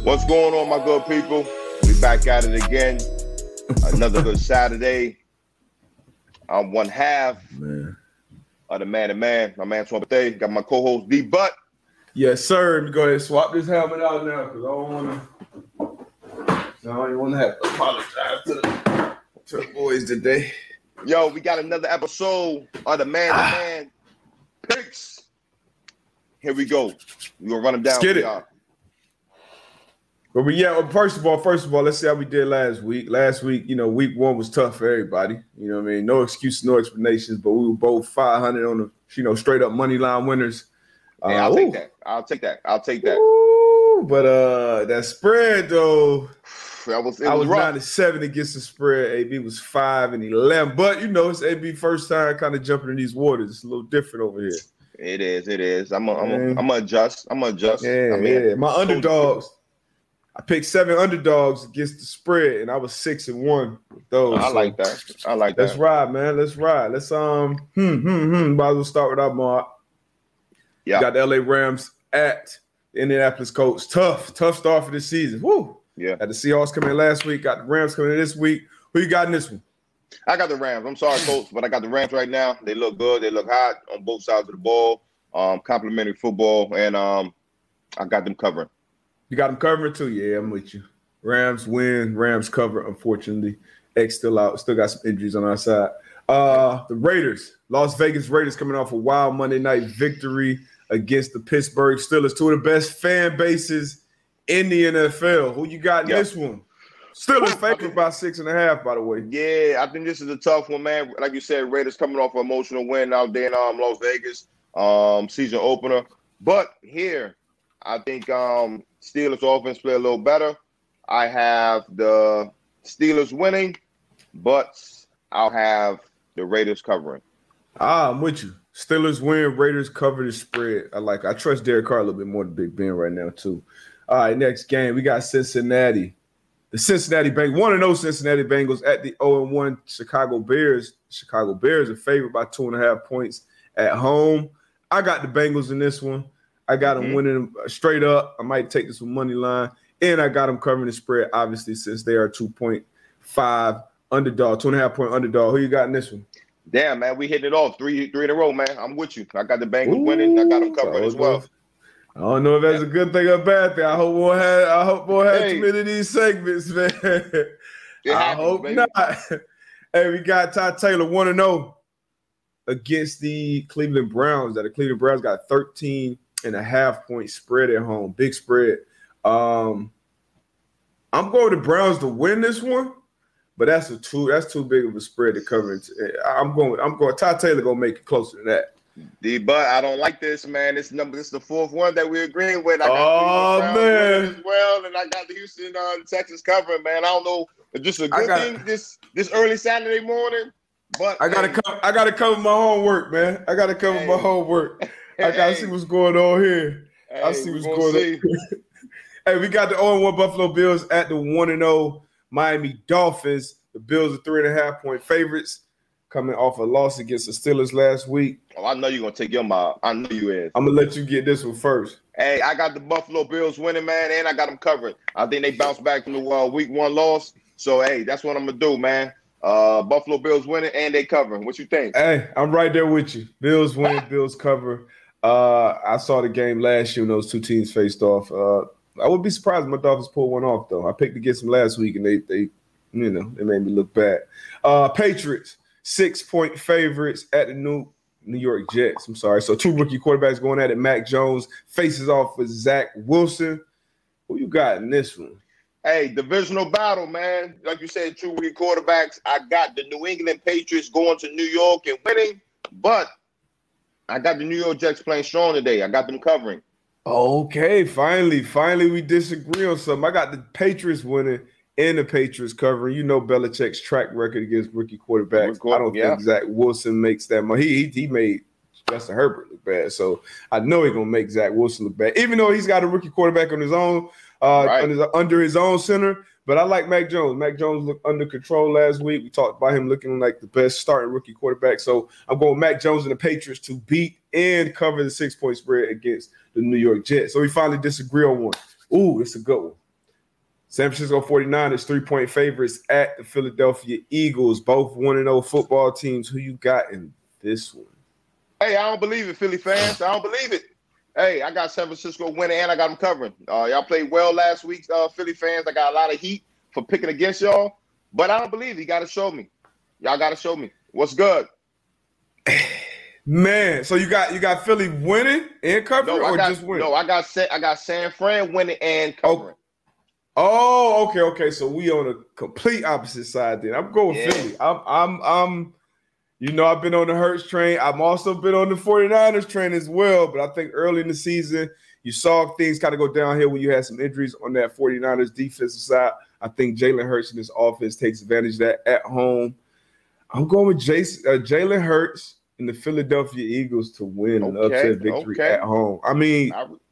What's going on, my good people? We back at it again. Another good Saturday. I'm one half of the man to man. My man Swamp. Got my co-host D Butt. Yes, sir. Let me go ahead and swap this helmet out now because I don't even want to have to apologize to the boys today. Yo, we got another episode of the man to man picks. Here we go. We're gonna run them down. Let's get it. But first of all, let's see how we did last week. Last week, week one was tough for everybody. You know what I mean? No excuses, no explanations, but we were both 500 on the, straight up money line winners. Hey, I'll take that. Ooh, but that spread, though, I was 9-7 against the spread. AB was 5-11. But, it's AB first time kind of jumping in these waters. It's a little different over here. It is. I'm gonna adjust. Yeah, My underdogs. I picked 7 underdogs against the spread, and I was 6-1 with those. I like that. Let's ride, man. Let's ride. Let's might as well start with our mark. Yeah. Got the LA Rams at the Indianapolis Colts. Tough start for this season. Woo. Yeah. Had the Seahawks come in last week. Got the Rams coming in this week. Who you got in this one? I got the Rams. I'm sorry, Colts, but I got the Rams right now. They look good. They look hot on both sides of the ball. Complimentary football, and I got them covering. You got them covering too? Yeah, I'm with you. Rams win. Rams cover, unfortunately. X still out. Still got some injuries on our side. The Raiders. Las Vegas Raiders coming off a wild Monday night victory against the Pittsburgh Steelers. Two of the best fan bases in the NFL. Who you got in this one? Steelers favored by 6.5, by the way. Yeah, I think this is a tough one, man. Like you said, Raiders coming off an emotional win out there in Las Vegas, season opener. But here, I think Steelers offense play a little better. I have the Steelers winning, but I'll have the Raiders covering. I'm with you. Steelers win, Raiders cover the spread. I trust Derek Carr a little bit more than Big Ben right now, too. All right, next game, we got Cincinnati. The Cincinnati Bengals, 1-0 Cincinnati Bengals at the 0-1 Chicago Bears. Chicago Bears are favored by 2.5 points at home. I got the Bengals in this one. I got them winning straight up. I might take this one money line. And I got them covering the spread, obviously, since they are 2.5 underdog, 2.5 point underdog. Who you got in this one? Damn, man, we hitting it off. Three in a row, man. I'm with you. I got the Bengals winning. I got them covering as well. I don't know if that's a good thing or a bad thing. I hope we'll have too many of these segments, man. I hope not. Hey, we got Ty Taylor 1-0 against the Cleveland Browns. The Cleveland Browns got 13.5 point spread at home. Big spread. I'm going to Browns to win this one, but that's too big of a spread to cover. I'm going. Ty Taylor gonna make it closer to that. But I don't like this, man. This is the fourth one that we're agreeing with. I got man, as well, and I got the Houston, Texas covering, man. I don't know if this is a good thing this early Saturday morning, but I gotta cover my homework, man. I gotta cover my homework. I gotta see what's going on here. I see what's going on. Hey, we got the 0-1 Buffalo Bills at the 1-0 Miami Dolphins. The Bills are 3.5 point favorites, coming off a loss against the Steelers last week. Oh, I know you're going to take your mob. I know you is. I'm going to let you get this one first. Hey, I got the Buffalo Bills winning, man, and I got them covering. I think they bounced back from the week one loss. So, hey, that's what I'm going to do, man. Buffalo Bills winning, and they covering. What you think? Hey, I'm right there with you. Bills win, Bills cover. I saw the game last year when those two teams faced off. I would be surprised if my Dolphins pull one off, though. I picked against them last week, and they made me look bad. Patriots, 6-point favorites at the New York Jets. I'm sorry. So 2 rookie quarterbacks going at it. Mac Jones faces off with Zach Wilson. Who you got in this one? Hey, divisional battle, man. Like you said, 2 rookie quarterbacks. I got the New England Patriots going to New York and winning, but I got the New York Jets playing strong today. I got them covering. Okay, finally we disagree on something. I got the Patriots winning and the Patriots covering. You know Belichick's track record against rookie quarterbacks. I don't think Zach Wilson makes that much. He made Justin Herbert look bad, so I know he's gonna make Zach Wilson look bad. Even though he's got a rookie quarterback on his own, under his own center. But I like Mac Jones. Mac Jones looked under control last week. We talked about him looking like the best starting rookie quarterback. So I'm going Mac Jones and the Patriots to beat and cover the 6-point spread against the New York Jets. So we finally disagree on one. Ooh, it's a good one. San Francisco 49ers, 3-point favorites at the Philadelphia Eagles, both 1-0 football teams. Who you got in this one? Hey, I don't believe it, Philly fans. I don't believe it. Hey, I got San Francisco winning, and I got them covering. Y'all played well last week, Philly fans. I got a lot of heat for picking against y'all, but I don't believe it. You got to show me. Y'all got to show me what's good. Man, so you got Philly winning and covering, just winning? No, I got San Fran winning and covering. Oh, okay. So we on a complete opposite side then. I'm going Philly. I'm I've been on the Hurts train. I've also been on the 49ers train as well, but I think early in the season, you saw things kind of go downhill when you had some injuries on that 49ers defensive side. I think Jalen Hurts in this offense takes advantage of that at home. I'm going with Jalen Hurts and the Philadelphia Eagles to win an upset victory at home. I mean,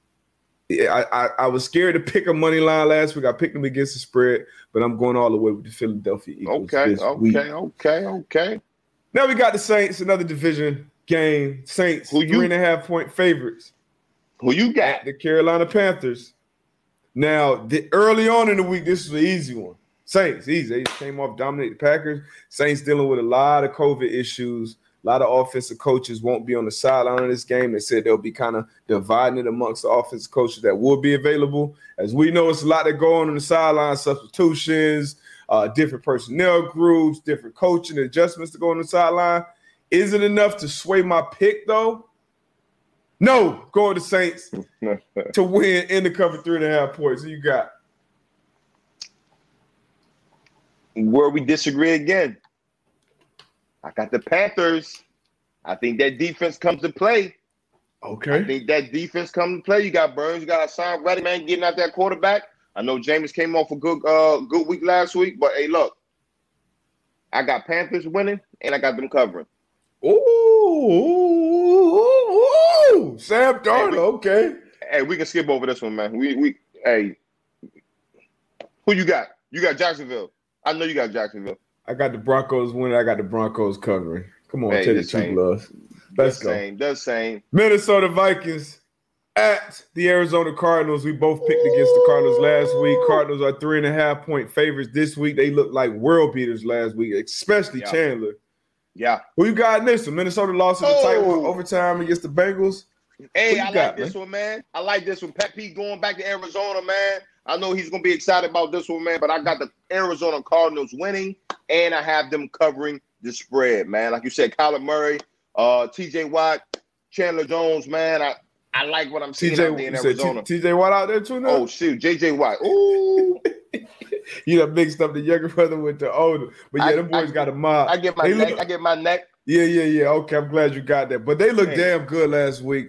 I was scared to pick a money line last week. I picked them against the spread, but I'm going all the way with the Philadelphia Eagles this week. Okay. Now we got the Saints, another division game. Saints, 3.5-point favorites. Who you got? At the Carolina Panthers. Now, early on in the week, this was an easy one. Saints, easy. They came off dominating the Packers. Saints dealing with a lot of COVID issues. A lot of offensive coaches won't be on the sideline of this game. They said they'll be kind of dividing it amongst the offensive coaches that will be available. As we know, it's a lot that go on the sideline, substitutions, different personnel groups, different coaching adjustments to go on the sideline. Is it enough to sway my pick, though? No. Going to Saints to win in the cover 3.5 points. Who you got? Where we disagree again. I got the Panthers. I think that defense comes to play. Okay. I think that defense comes to play. You got Burns. You got Hassan Reddick, man, getting out that quarterback. I know Jameis came off a good week last week, but hey, look. I got Panthers winning, and I got them covering. Ooh. Sam Darnold, okay. Hey, we can skip over this one, man. Hey. Who you got? You got Jacksonville. I know you got Jacksonville. I got the Broncos winning. I got the Broncos covering. Come on, take the two gloves. Let's go. The same. Minnesota Vikings at the Arizona Cardinals. We both picked against the Cardinals last week. Cardinals are 3.5-point favorites this week. They looked like world beaters last week, especially Chandler. Yeah. Who you got in this one? Minnesota lost in the tight one overtime against the Bengals. Hey, I like this one, man. I like this one. Pat Pete going back to Arizona, man. I know he's going to be excited about this one, man, but I got the Arizona Cardinals winning, and I have them covering the spread, man. Like you said, Kyler Murray, T.J. Watt, Chandler Jones, man. I like what I'm seeing out there in Arizona. T.J. Watt out there too now? Oh, shoot. J.J. Watt. Ooh. You done mixed up the younger brother with the older. But, yeah, them boys got a mob. I get my neck. Yeah. Okay, I'm glad you got that. But they looked damn good last week.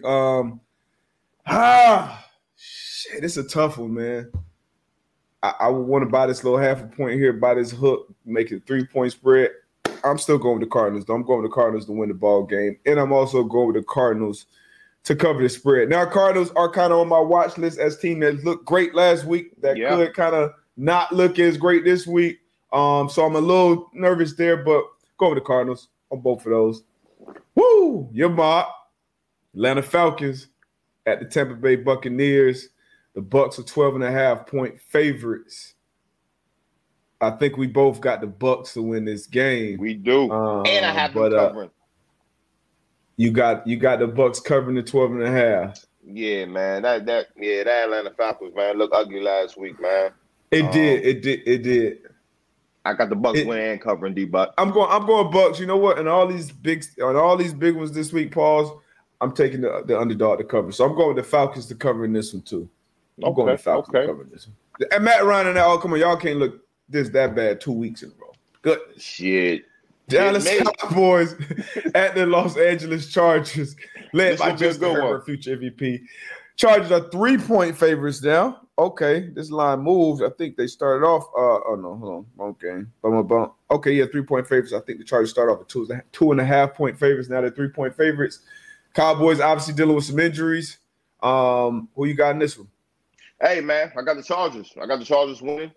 Shit, it's a tough one, man. I would want to buy this little 0.5 point here, buy this hook, make it a 3-point spread. I'm still going with the Cardinals, though. I'm going with the Cardinals to win the ball game. And I'm also going with the Cardinals to cover the spread. Now, Cardinals are kind of on my watch list as a team that looked great last week that could kind of not look as great this week. So I'm a little nervous there, but go with the Cardinals on both of those. Woo! Your mob. Atlanta Falcons at the Tampa Bay Buccaneers. The Bucs are 12.5-point favorites. I think we both got the Bucs to win this game. We do. And I have them covering. You got the Bucs covering the 12.5. Yeah, man. That Atlanta Falcons, man, looked ugly last week, man. It did. I got the Bucs winning and covering, D-Buck. I'm going Bucs. You know what? And all these big ones this week, pause. I'm taking the underdog to cover. So I'm going with the Falcons to cover in this one too. I'm going with the Falcons to cover this one. And Matt Ryan and that, come on, y'all can't look that bad 2 weeks in a row. Good shit. Dallas Cowboys at the Los Angeles Chargers, led by Justin Herbert, future MVP. Chargers are 3-point favorites now. Okay, this line moved. I think they started off. Hold on, wrong game. Okay, 3-point favorites. I think the Chargers started off at 2.5-point favorites. Now they're 3-point favorites. Cowboys obviously dealing with some injuries. Who you got in this one? Hey, man, I got the Chargers. I got the Chargers winning.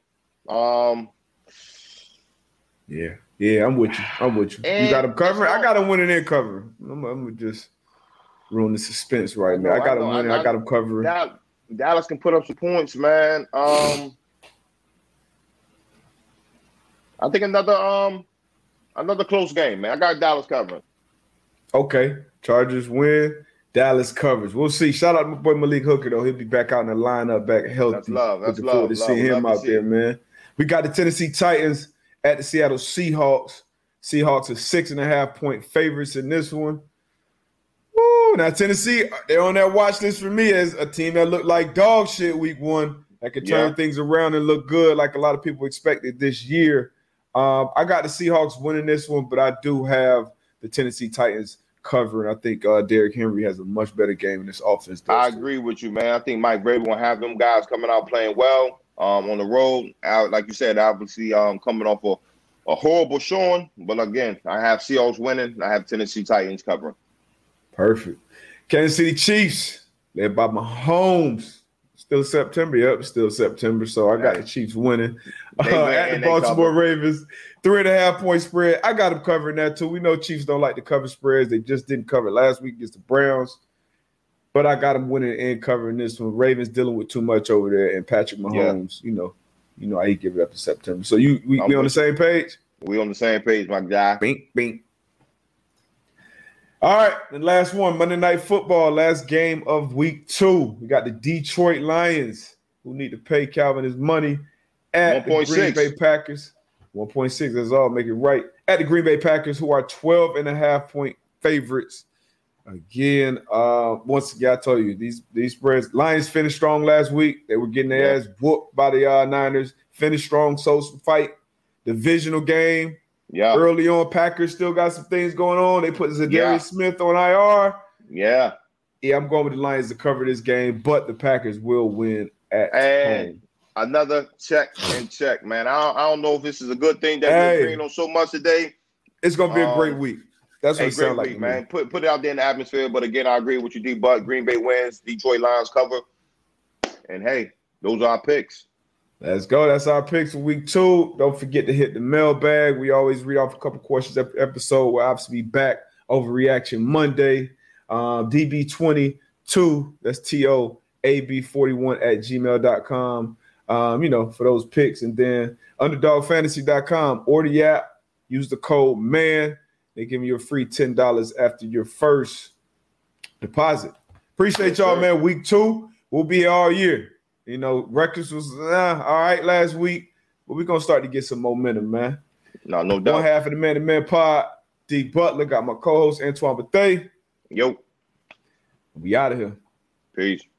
Yeah, I'm with you. You got them covering? I got them winning and covering. I'm gonna just ruin the suspense right now. I got them winning. I got them covering. Dallas can put up some points, man. I think another close game, man. I got Dallas covering. Okay. Chargers win. Dallas covers. We'll see. Shout out to my boy Malik Hooker, though. He'll be back out in the lineup, back healthy. That's love. That's Looking forward to seeing him out there, man. We got the Tennessee Titans at the Seattle Seahawks. Seahawks are 6.5-point favorites in this one. Woo! Now, Tennessee, they're on that watch list for me as a team that looked like dog shit week one that could turn things around and look good like a lot of people expected this year. I got the Seahawks winning this one, but I do have the Tennessee Titans covering. I think Derrick Henry has a much better game in this offense. I agree with you, man. I think Mike Vrabel will have them guys coming out playing well on the road. Like you said, obviously coming off a horrible showing. But again, I have Seahawks winning. I have Tennessee Titans covering. Perfect. Kansas City Chiefs, led by Mahomes. Still September. Yep, still September. So I got the Chiefs winning. At the Baltimore Ravens, 3.5-point spread. I got them covering that too. We know Chiefs don't like to cover spreads. They just didn't cover last week against the Browns. But I got them winning and covering this one. Ravens dealing with too much over there, and Patrick Mahomes, you know how he give it up in September. So we on the same page? We on the same page, my guy. Bink, bink. All right, the last one, Monday Night Football, last game of week 2. We got the Detroit Lions, who need to pay Calvin his money at the Green Bay Packers. 1.6, that's all, make it right. At the Green Bay Packers, who are 12.5-point favorites. Again, once again, I told you, these spreads, Lions finished strong last week. They were getting their ass whooped by the Niners. Finished strong, so some fight. Divisional game. Yeah. Early on, Packers still got some things going on. They put Zadarius Smith on IR. Yeah. Yeah, I'm going with the Lions to cover this game, but the Packers will win at home. Another check, man. I don't know if this is a good thing that we're agreeing on so much today. It's going to be a great week. That's what it sounds like, man. Put it out there in the atmosphere. But again, I agree with you, D-Buck. Green Bay wins. Detroit Lions cover. And, hey, those are our picks. Let's go. That's our picks for week 2. Don't forget to hit the mailbag. We always read off a couple questions every episode. We'll obviously be back Overreaction Monday. DB22, that's TOAB41 @gmail.com. For those picks. And then UnderdogFantasy.com or the app. Use the code MAN. They give you a free $10 after your first deposit. Appreciate y'all, man. Week 2, we'll be here all year. Records was all right last week, but we're going to start to get some momentum, man. No doubt. One half of the Man to Man pod, D Butler, got my co-host Antoine Bethea. Yo. We out of here. Peace.